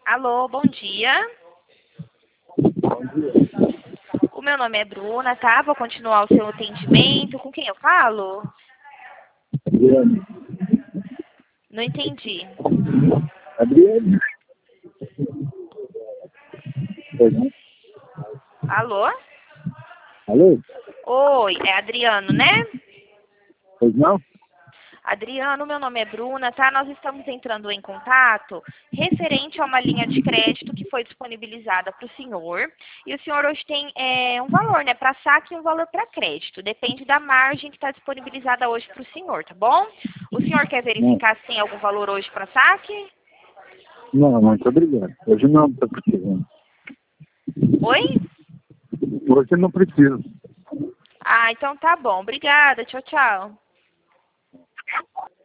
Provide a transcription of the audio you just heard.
Alô, bom dia. O meu nome é Bruna, tá? Vou continuar o seu atendimento. Com quem eu falo? Adriano. Não entendi. Adriano. Pois não? Alô? Alô? Oi, é Adriano, né? Pois não? Adriano, meu nome é Bruna, tá? Nós estamos entrando em contato referente a uma linha de crédito que foi disponibilizada para o senhor. E o senhor hoje tem um valor, né, para saque e um valor para crédito. Depende da margem que está disponibilizada hoje para o senhor, tá bom? O senhor quer Não. verificar se tem algum valor hoje para saque? Não, muito obrigado. Hoje não estou precisando. Oi? Hoje não preciso. Ah, então tá bom. Obrigada. Tchau, tchau.